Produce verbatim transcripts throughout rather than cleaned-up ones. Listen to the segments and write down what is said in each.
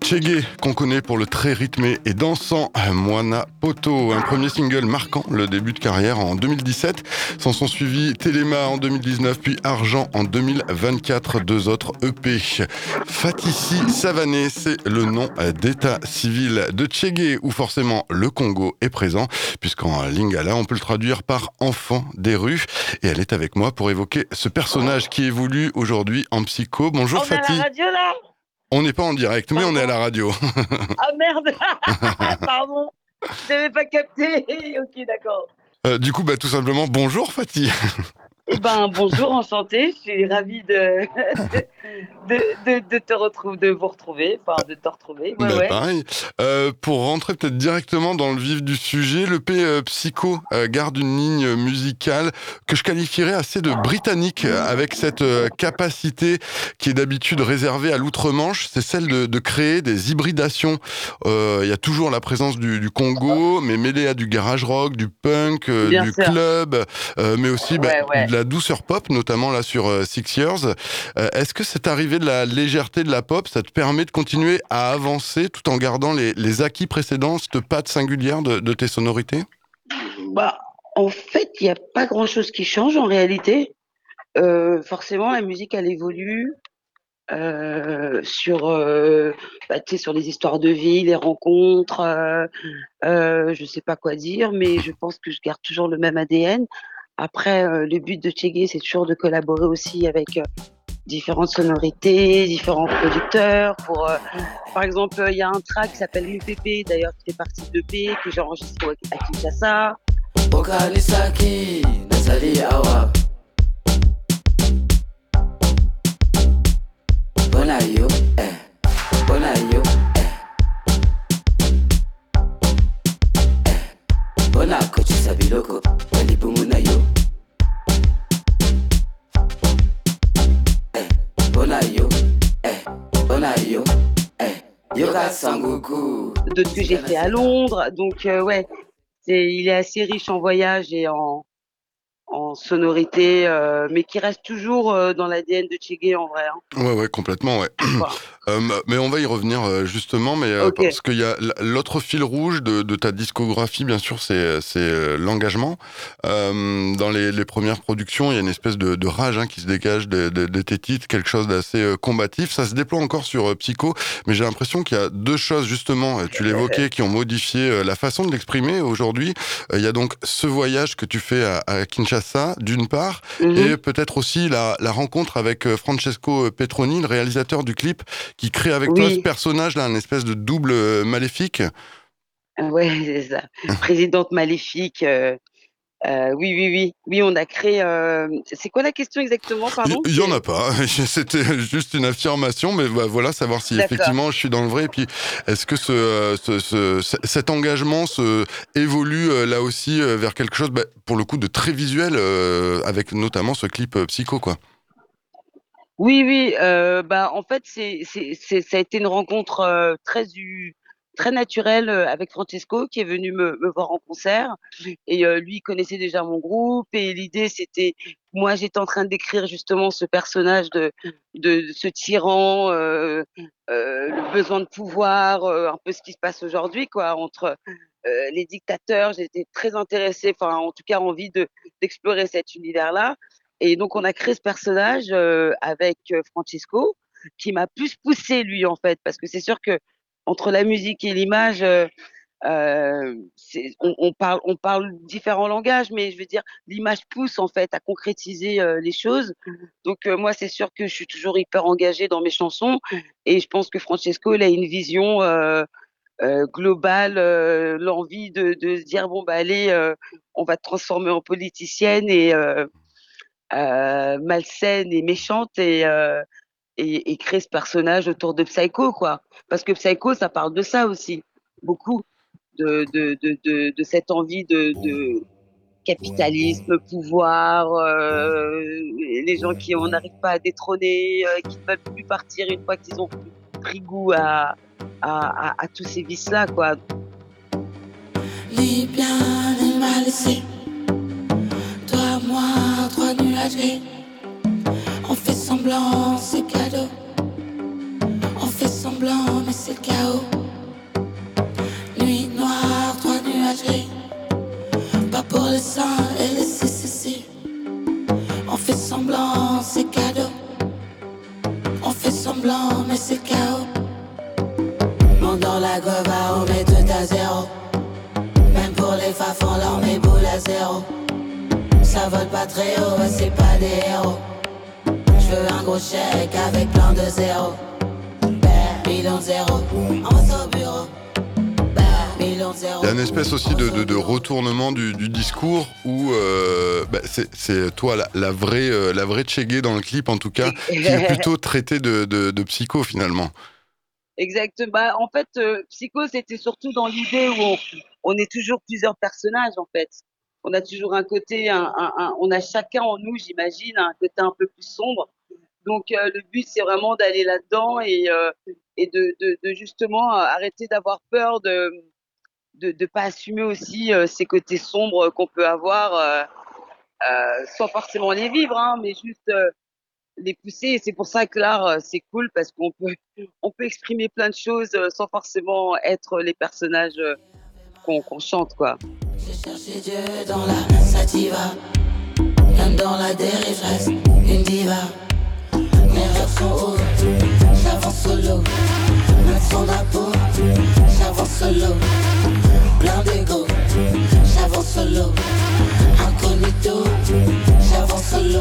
Tchégué, qu'on connaît pour le très rythmé et dansant Moana Poto, un premier single marquant le début de carrière en deux mille dix-sept. S'en sont suivis Téléma en deux mille dix-neuf, puis Argent en deux mille vingt-quatre, deux autres E P. Fatissi Savané, c'est le nom d'état civil de Tchégué, où forcément le Congo est présent, puisqu'en lingala, on peut le traduire par enfant des rues. Et elle est avec moi pour évoquer ce personnage qui évolue aujourd'hui en psycho. Bonjour On est à Fatih. la radio là. On n'est pas en direct, mais Pardon. on est à la radio. Ah merde. Pardon. J'avais pas capté. Ok, d'accord. Euh, du coup, bah, tout simplement, bonjour Fatih. Eh ben, bonjour, enchantée. Je suis ravie de, de, de, de te retrouver, de vous retrouver, enfin, de te retrouver. Ouais, Bah, ouais. pareil. Euh, pour rentrer peut-être directement dans le vif du sujet, le P euh, Psycho euh, garde une ligne musicale que je qualifierais assez de britannique, euh, avec cette euh, capacité qui est d'habitude réservée à l'outre-Manche, c'est celle de, de créer des hybridations. Euh, Il y a toujours la présence du, du Congo, mais mêlée à du garage rock, du punk, euh, Bien du sûr. club, euh, mais aussi bah, Ouais, ouais. de la douceur pop, notamment là sur euh, Six Years. Euh, Est-ce que cette arrivée de la légèreté de la pop, ça te permet de continuer à avancer tout en gardant les, les acquis précédents, cette patte singulière de, de tes sonorités? Bah, en fait, il n'y a pas grand-chose qui change en réalité. Euh, forcément, la musique, elle évolue. Euh, sur, euh, bah, tu sais, sur les histoires de vie, les rencontres, euh, euh, je sais pas quoi dire, mais je pense que je garde toujours le même A D N. Après, euh, le but de Tchégué, c'est toujours de collaborer aussi avec euh, différentes sonorités, différents producteurs. Pour, euh, par exemple, il y a un track qui s'appelle U P P, d'ailleurs, qui fait partie de P, que j'ai enregistré à Kinshasa. Okalisaki, Nazali Awa. Bonayo, eh, Bonayo, eh, eh, Bonako Chisabiloko, Walibumunayo, eh, Bonayo, eh, Bonayo, eh, Yoga Sangoku. D'autres que j'ai fait à Londres. Donc, euh, ouais, c'est, il est assez riche en voyage et en, en sonorité, euh, mais qui reste toujours euh, dans l'A D N de Tchégué en vrai. Hein. Ouais, ouais, complètement, ouais. Voilà. Euh, mais on va y revenir euh, justement, mais euh, Ok. parce qu'il y a l- l'autre fil rouge de, de ta discographie, bien sûr, c'est c'est euh, l'engagement. Euh, dans les, les premières productions, il y a une espèce de, de rage hein, qui se dégage de, de, de tes titres, quelque chose d'assez euh, combatif. Ça se déploie encore sur euh, Psycho, mais j'ai l'impression qu'il y a deux choses justement, euh, tu l'évoquais, qui ont modifié euh, la façon de l'exprimer aujourd'hui. Euh, Il y a donc ce voyage que tu fais à, à Kinshasa, d'une part, Mhm. et peut-être aussi la, la rencontre avec euh, Francesco Petroni, le réalisateur du clip, qui crée avec Oui. toi ce personnage-là, un espèce de double euh, maléfique. Ouais, c'est ça. Présidente maléfique. Euh, euh, oui, oui, oui. Oui, on a créé. Euh... C'est quoi la question exactement, Il pardon? y, y en C'est- a pas, c'était juste une affirmation, mais bah, voilà, savoir si D'accord. effectivement je suis dans le vrai, et puis est-ce que ce, euh, ce, ce- ce- cet engagement se évolue euh, là aussi euh, vers quelque chose, bah, pour le coup, de très visuel, euh, avec notamment ce clip euh, Psycho, quoi. Oui, oui. Euh, bah, en fait, c'est, c'est, c'est, ça a été une rencontre euh, très, u- très naturelle euh, avec Francesco qui est venu me, me voir en concert. Et euh, lui, il connaissait déjà mon groupe. Et l'idée, c'était, moi, j'étais en train d'écrire justement ce personnage de, de, de ce tyran, euh, euh, le besoin de pouvoir, euh, un peu ce qui se passe aujourd'hui, quoi, entre euh, les dictateurs. J'étais très intéressée, enfin, en tout cas, envie de d'explorer cet univers-là. Et donc, on a créé ce personnage euh, avec euh, Francesco, qui m'a plus poussé lui en fait, parce que c'est sûr que entre la musique et l'image, euh, euh, c'est- on, on parle, on parle différents langages, mais je veux dire, l'image pousse en fait à concrétiser euh, les choses. Donc euh, moi, c'est sûr que je suis toujours hyper engagée dans mes chansons, et je pense que Francesco, il a une vision euh, euh, globale, euh, l'envie de, de se dire bon bah allez, euh, on va te transformer en politicienne et euh, euh, malsaine et méchante et, euh, et, et créer ce personnage autour de Psycho, quoi. Parce que Psycho, ça parle de ça aussi, beaucoup, de, de, de, de, de cette envie de, de capitalisme, pouvoir, euh, les gens qui on n'arrive pas à détrôner, euh, qui ne veulent plus partir une fois qu'ils ont pris goût à, à, à, à tous ces vices-là, quoi. Lis bien les mal laissés. Toi, moi, trois nuages gris. On fait semblant, c'est cadeau. On fait semblant, mais c'est le chaos. Nuit noire, trois nuages gris. Pas pour les saints et les si si si. On fait semblant, c'est cadeau. On fait semblant, mais c'est chaos. Monte dans la gueva, on met tout à zéro. Même pour les faf, on leur met boule à zéro. Ça vole pas très haut, ouais, c'est pas des héros. J'veux un gros chèque avec plein de zéros. Bah, million zéro, on va au bureau. Bah, million zéro. Il y a une espèce aussi de, de, de retournement du, du discours où euh, bah, c'est, c'est toi la, la vraie euh, la vraie Tchégué dans le clip en tout cas, qui est plutôt traité de, de, de psycho finalement. Exactement. Bah, en fait, euh, Psycho, c'était surtout dans l'idée où on, on est toujours plusieurs personnages, en fait. On a toujours un côté, un, un, un- on a chacun en nous, j'imagine, un côté un peu plus sombre. Donc, euh, le but, c'est vraiment d'aller là-dedans et, euh, et de, de, de justement euh, arrêter d'avoir peur de de, de pas assumer aussi euh, ces côtés sombres qu'on peut avoir, euh, euh, sans forcément les vivre, hein, mais juste euh, les pousser. Et c'est pour ça que l'art, euh, c'est cool parce qu'on peut, on peut exprimer plein de choses euh, sans forcément être les personnages euh, qu'on qu'on chante, quoi. J'ai cherché Dieu dans la sativa. Même dans la dérive, je reste une diva. Mes rêves sont hauts, j'avance solo. Même sans drapeau, j'avance solo. Plein d'ego, j'avance solo. Incognito, j'avance solo.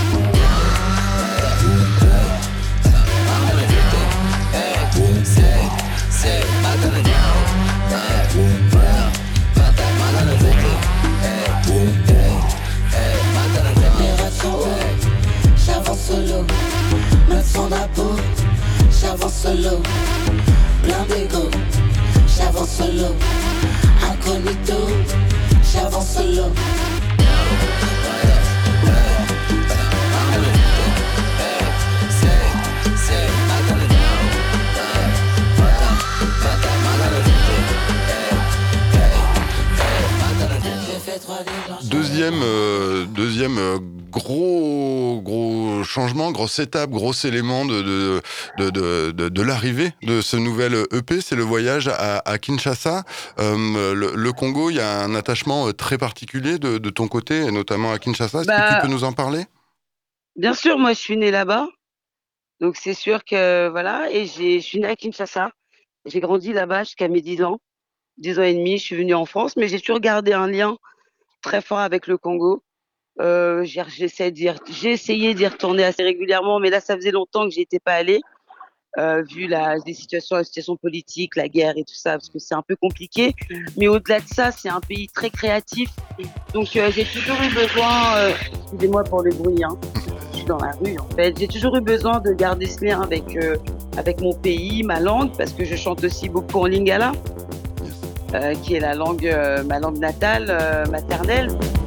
Mes rêves sont hauts, j'avance solo. Même sans drapeau, j'avance solo. Plein d'ego, j'avance solo. Incognito, j'avance solo. J'ai fait trois vies blanches. Deuxième euh, deuxième euh, gros gros changement, grosse étape, gros élément de de de de, de, de l'arrivée de ce nouvel E P, c'est le voyage à, à Kinshasa. Euh, le, le Congo, il y a un attachement euh, très particulier de, de ton côté, et notamment à Kinshasa. Est-ce que tu Bah, peux nous en parler? bien sûr, moi, je suis née là-bas, donc c'est sûr que voilà. Et j'ai, je suis née à Kinshasa. J'ai grandi là-bas jusqu'à mes dix ans, dix ans et demi. Je suis venue en France, mais j'ai toujours gardé un lien très fort avec le Congo. Euh, j'ai, j'essaie d'y, re- j'ai essayé d'y retourner assez régulièrement, mais là, ça faisait longtemps que j'y étais pas allée, euh, vu la, les situations, la situation politique, la guerre et tout ça, parce que c'est un peu compliqué. Mais au-delà de ça, c'est un pays très créatif. Donc, euh, j'ai toujours eu besoin, euh, excusez-moi pour le bruit, hein, je suis dans la rue en fait. J'ai toujours eu besoin de garder ce lien avec, euh, avec mon pays, ma langue, parce que je chante aussi beaucoup en lingala, euh, qui est la langue, euh, ma langue natale, euh, maternelle.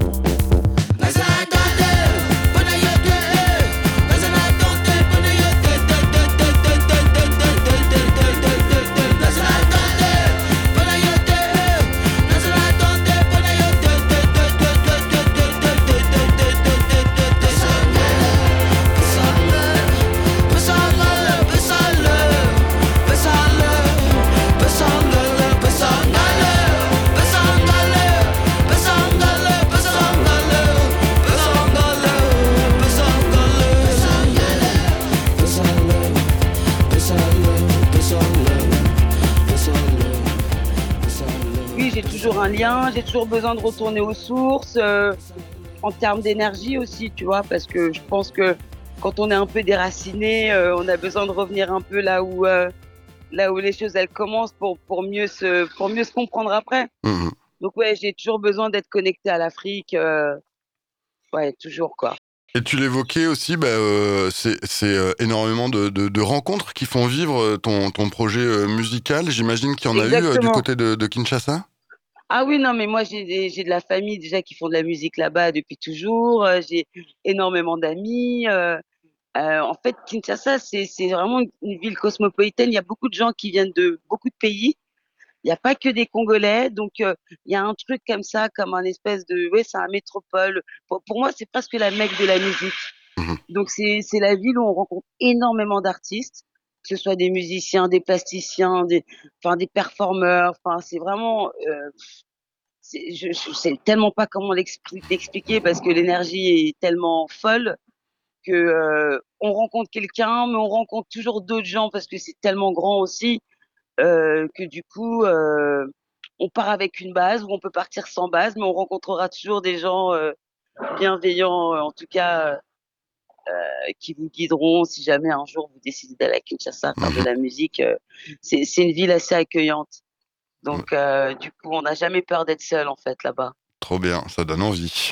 Oui, j'ai toujours un lien, j'ai toujours besoin de retourner aux sources, euh, en termes d'énergie aussi, tu vois, parce que je pense que quand on est un peu déraciné, euh, on a besoin de revenir un peu là où, euh, là où les choses elles commencent pour, pour mieux se, pour mieux se comprendre après. Mhm. Donc ouais, j'ai toujours besoin d'être connectée à l'Afrique, euh, ouais, toujours quoi. Et tu l'évoquais aussi, bah, euh, c'est c'est, euh, énormément de, de, de rencontres qui font vivre euh, ton, ton projet euh, musical. J'imagine qu'il y en a eu euh, du Exactement. côté de, de Kinshasa. Ah oui, non, mais moi j'ai des- j'ai de la famille déjà qui font de la musique là-bas depuis toujours. euh, J'ai énormément d'amis. euh, Euh, en fait, Kinshasa, c'est c'est vraiment une une ville cosmopolitaine. Il y a beaucoup de gens qui viennent de beaucoup de pays. Il n'y a pas que des Congolais. Donc, euh, il y a un truc comme ça, comme un espèce de... Ouais, c'est un métropole. Pour, pour moi, c'est presque la Mecque de la musique. Mhm. Donc, c'est c'est la ville où on rencontre énormément d'artistes. que ce soit des musiciens, des plasticiens, des, enfin des performeurs. Enfin, c'est vraiment, euh, c'est, je, je sais tellement pas comment l'expli- l'expliquer parce que l'énergie est tellement folle que euh, on rencontre quelqu'un, mais on rencontre toujours d'autres gens parce que c'est tellement grand aussi euh, que du coup, euh, on part avec une base ou on peut partir sans base, mais on rencontrera toujours des gens euh, bienveillants, euh, en tout cas, euh, qui vous guideront si jamais un jour vous décidez d'aller à Kinshasa faire de Mhm. la musique. euh, c'est, c'est une ville assez accueillante. Donc, euh, du coup, on n'a jamais peur d'être seul, en fait, là-bas. Trop bien, ça donne envie.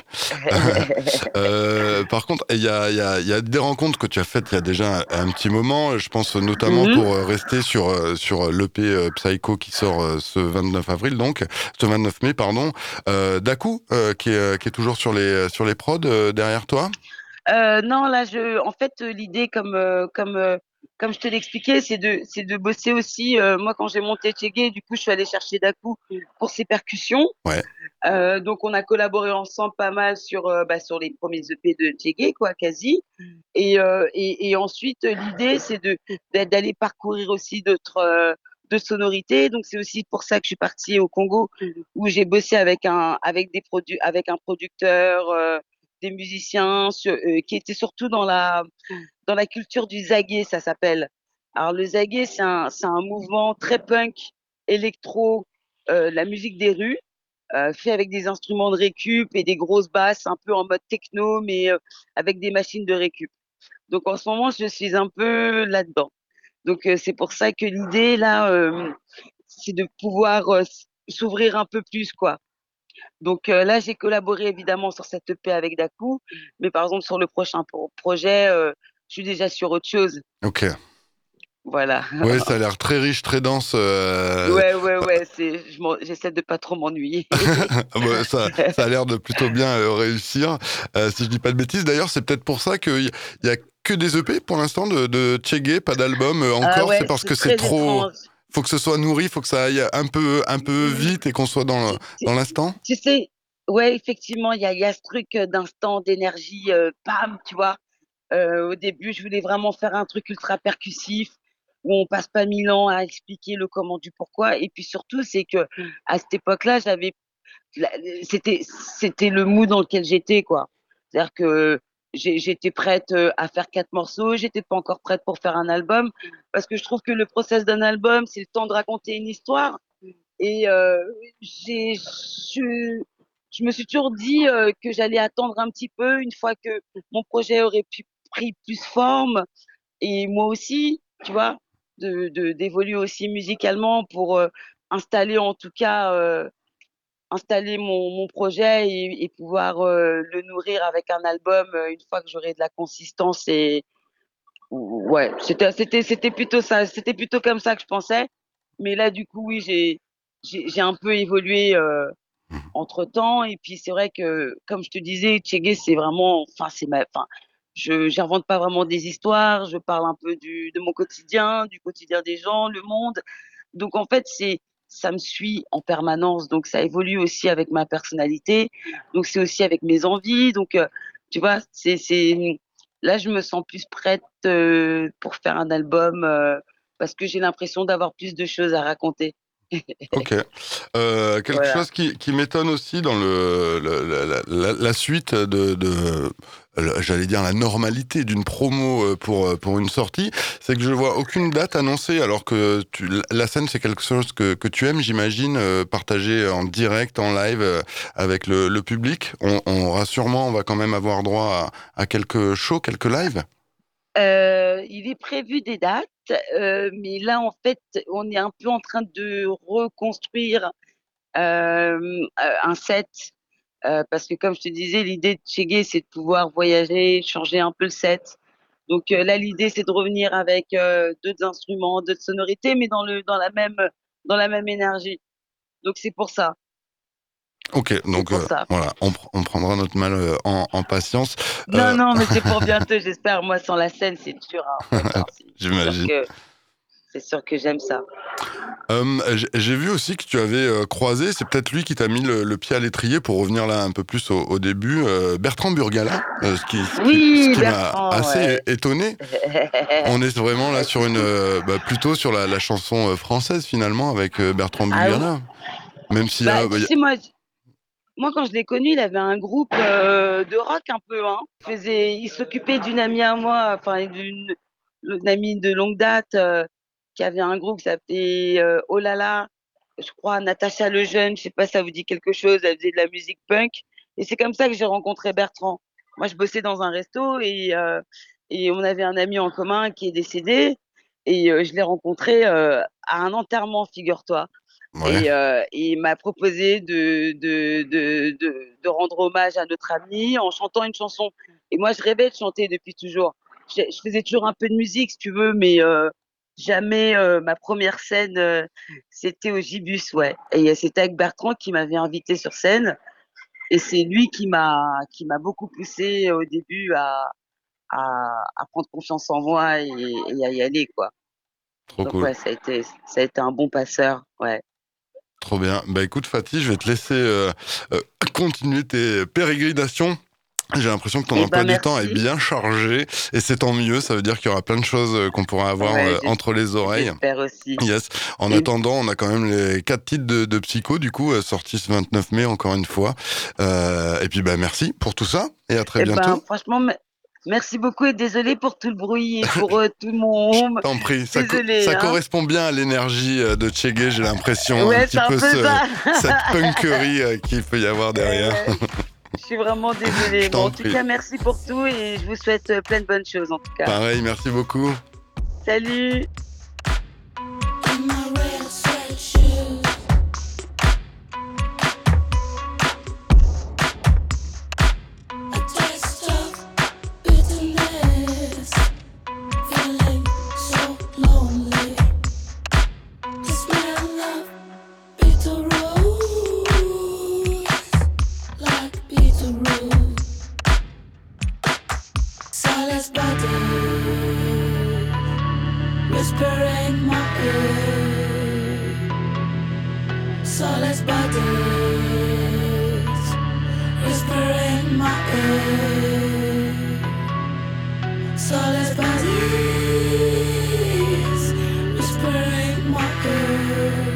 Euh, par contre, il y a, il y, a, il y a des rencontres que tu as faites il y a déjà un, un petit moment. Je pense notamment Mhm. pour euh, rester sur, euh, sur l'E P euh, Psycho qui sort euh, ce vingt-neuf avril, donc, ce vingt-neuf mai, pardon. Euh, Daku, euh, qui, est, euh, qui est toujours sur les, sur les prods euh, derrière toi. Euh, non, là, je, en fait, euh, l'idée, comme, euh, comme, euh, comme je te l'expliquais, c'est de, c'est de bosser aussi. Euh, moi, quand j'ai monté Tchégué, du coup, je suis allée chercher Daku pour ses percussions. Ouais, Euh, donc, on a collaboré ensemble pas mal sur, euh, bah, sur les premiers E P de Tchégué, quoi, quasi. Et, euh, et, et ensuite, euh, l'idée, c'est de, d'a- d'aller parcourir aussi d'autres, euh, de sonorités. Donc, c'est aussi pour ça que je suis partie au Congo, où j'ai bossé avec un, avec des produits, avec un producteur, euh, des musiciens, sur- euh, qui étaient surtout dans la, dans la culture du zagué, ça s'appelle. Alors, le zagué, c'est un, c'est un mouvement très punk, électro, euh, la musique des rues, euh, fait avec des instruments de récup et des grosses basses, un peu en mode techno, mais euh, avec des machines de récup. Donc en ce moment, je suis un peu là-dedans. Donc euh, c'est pour ça que l'idée là, euh, c'est de pouvoir euh, s- s'ouvrir un peu plus, quoi. Donc euh, là, j'ai collaboré évidemment sur cette E P avec Daku, mais par exemple sur le prochain pro- projet, euh, je suis déjà sur autre chose. ok. Voilà. Ouais, ça a l'air très riche, très dense. euh, Ouais, ouais, ouais. C'est, je m'en- j'essaie de pas trop m'ennuyer. Bah, ça, ça a l'air de plutôt bien euh, réussir. Euh, si je dis pas de bêtises, d'ailleurs, c'est peut-être pour ça qu'il y, y a que des E P pour l'instant de, de Tchégué, pas d'album euh, Ah encore. C'est ouais, parce c'est que c'est très trop. étrange. Faut que ce soit nourri, faut que ça aille un peu, un peu vite et qu'on soit dans, le- tu, tu- dans l'instant. tu sais, ouais, effectivement, il y a, il y a ce truc euh, d'instant, d'énergie, euh, pam, tu vois. Euh, au début, je voulais vraiment faire un truc ultra percussif où on passe pas mille ans à expliquer le comment du pourquoi. Et puis surtout, c'est que à cette époque-là, j'avais, la- c'était, c'était le mood dans lequel j'étais, quoi. C'est-à-dire que j'ai- j'étais prête euh, à faire quatre morceaux, j'étais pas encore prête pour faire un album parce que je trouve que le process d'un album, c'est le temps de raconter une histoire. Et euh, j'ai, je, je me suis toujours dit euh, que j'allais attendre un petit peu une fois que mon projet aurait pu pris plus forme et moi aussi, tu vois, de, de d'évoluer aussi musicalement pour euh, installer en tout cas euh, installer mon, mon projet et, et pouvoir euh, le nourrir avec un album euh, une fois que j'aurai de la consistance et ouais, c'était c'était c'était plutôt ça, c'était plutôt comme ça que je pensais. Mais là, du coup, oui, j'ai j'ai j'ai un peu évolué euh, entre temps. Et puis c'est vrai que, comme je te disais, Tchégué, c'est vraiment, enfin, c'est ma, enfin, je j'invente pas vraiment des histoires. Je parle un peu du de mon quotidien, du quotidien des gens, le monde. Donc en fait, c'est ça me suit en permanence. Donc ça évolue aussi avec ma personnalité. Donc c'est aussi avec mes envies. Donc euh, tu vois, c'est c'est là, je me sens plus prête euh, pour faire un album euh, parce que j'ai l'impression d'avoir plus de choses à raconter. Ok. Euh, quelque Voilà. chose qui, qui m'étonne aussi dans le, le- la, la- la- la suite de, de le- j'allais dire la normalité d'une promo euh, pour euh, pour une sortie, c'est que je vois aucune date annoncée alors que tu, la scène c'est quelque chose que, que tu aimes, j'imagine, euh, partager en direct, en live euh, avec le, le public. On, on rassure-moi, on va quand même avoir droit à, à quelques shows, quelques lives. Euh, il est prévu des dates, euh, mais là, en fait, on est un peu en train de reconstruire euh, euh, un set. Euh, parce que comme je te disais, l'idée de Chegué, c'est de pouvoir voyager, changer un peu le set. Donc euh, là, l'idée, c'est de revenir avec euh, d'autres instruments, d'autres sonorités, mais dans le dans la même dans la même énergie. Donc c'est pour ça. Ok, C'est donc pour euh, ça. voilà, on, pr- on prendra notre mal euh, en, en patience. Non, Euh, non, mais c'est pour bientôt, j'espère. Moi, sans la scène, c'est dur, hein, en fait, hein. C'est c'est sûr j'imagine. que c'est sûr que j'aime ça. Euh, j'ai, j'ai vu aussi que tu avais euh, croisé, c'est peut-être lui qui t'a mis le, le pied à l'étrier pour revenir là un peu plus au, au début, euh, Bertrand Burgala, euh, ce qui, ce qui, ce Oui, qui m'a Bertrand, assez ouais. étonné. On est vraiment là sur une, euh, bah, plutôt sur la, la chanson euh, française finalement avec euh, Bertrand Ah oui, Burgala. Même s'il y bah a, bah, tu y a- sais moi, j- moi quand je l'ai connu, il avait un groupe euh, de rock un peu, hein. Il faisait, il s'occupait d'une amie à moi, enfin d'une une amie de longue date euh, qui avait un groupe qui s'appelait euh, Oh là là, je crois Natacha Lejeune, je sais pas si ça vous dit quelque chose, elle faisait de la musique punk. Et c'est comme ça que j'ai rencontré Bertrand. Moi je bossais dans un resto et euh, et on avait un ami en commun qui est décédé et euh, je l'ai rencontré euh, à un enterrement, figure-toi. ouais, Et, euh, et il m'a proposé de, de, de, de, de rendre hommage à notre ami en chantant une chanson. Et moi, je rêvais de chanter depuis toujours. Je, je faisais toujours un peu de musique, si tu veux, mais euh, jamais euh, ma première scène, euh, c'était au Gibus, ouais. Et euh, c'était avec Bertrand qui m'avait invité sur scène. Et c'est lui qui m'a qui m'a beaucoup poussé au début à, à, à prendre confiance en moi et, et à y aller, quoi. trop Donc cool. ouais, ça a été ça a été un bon passeur, ouais. Trop bien. Bah écoute Fatih, je vais te laisser euh, euh, continuer tes pérégrinations. J'ai l'impression que ton Eh emploi ben du temps est merci. bien chargé et c'est tant mieux, ça veut dire qu'il y aura plein de choses euh, qu'on pourra avoir Ouais, euh, j'es- entre les oreilles. j'espère aussi. Yes. En Et, attendant, on a quand même les quatre titres de, de Psycho, du coup, euh, sortis ce vingt-neuf mai, encore une fois. Euh, et puis, bah, merci pour tout ça et à très eh ben, bientôt. franchement, me- merci beaucoup et désolé pour tout le bruit et pour euh, tout mon Je home. t'en prie, ça, co- Désolé, ça hein. correspond bien à l'énergie euh, de Tchégué, j'ai l'impression, un Ouais, petit c'est un peu peu ce, ça. cette punkerie euh, qu'il peut y avoir Eh derrière. ouais, je suis vraiment Je désolée. Bon, t'en en tout prie. cas, merci pour tout et je vous souhaite euh, plein de bonnes choses, en tout cas. Pareil, merci beaucoup. Salut! In my red suede shoes, a taste of bitterness, feeling so lonely. The smell of bitter rose, like bitter rose. Silence body, whispering my ear. Soulless bodies, whispering my ear. Soulless bodies, whispering my ear.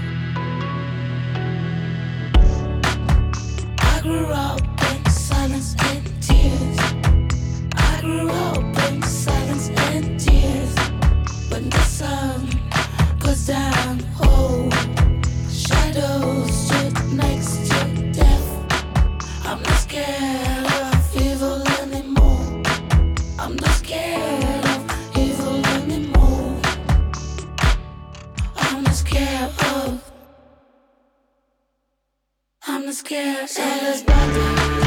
I grew up in silence and tears. I grew up in silence and tears. When the sun goes down, oh, shadows stood next to death. I'm not scared of evil anymore. I'm not scared of evil anymore. I'm not scared of. I'm not scared. Silence bodies,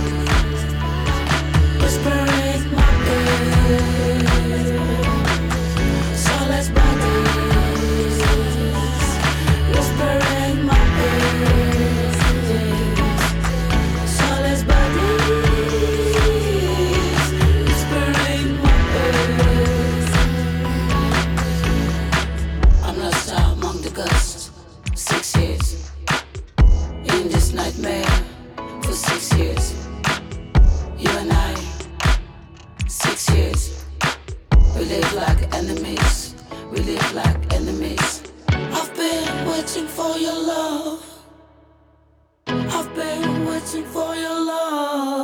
whispering my ear. Soulless bodies, whispering my ear. Soulless bodies, whispering my ear. I'm lost out among the ghosts. Six years in this nightmare for six years. You and I, six years. We live like enemies. We live like enemies. I've been waiting for your love. I've been waiting for your love.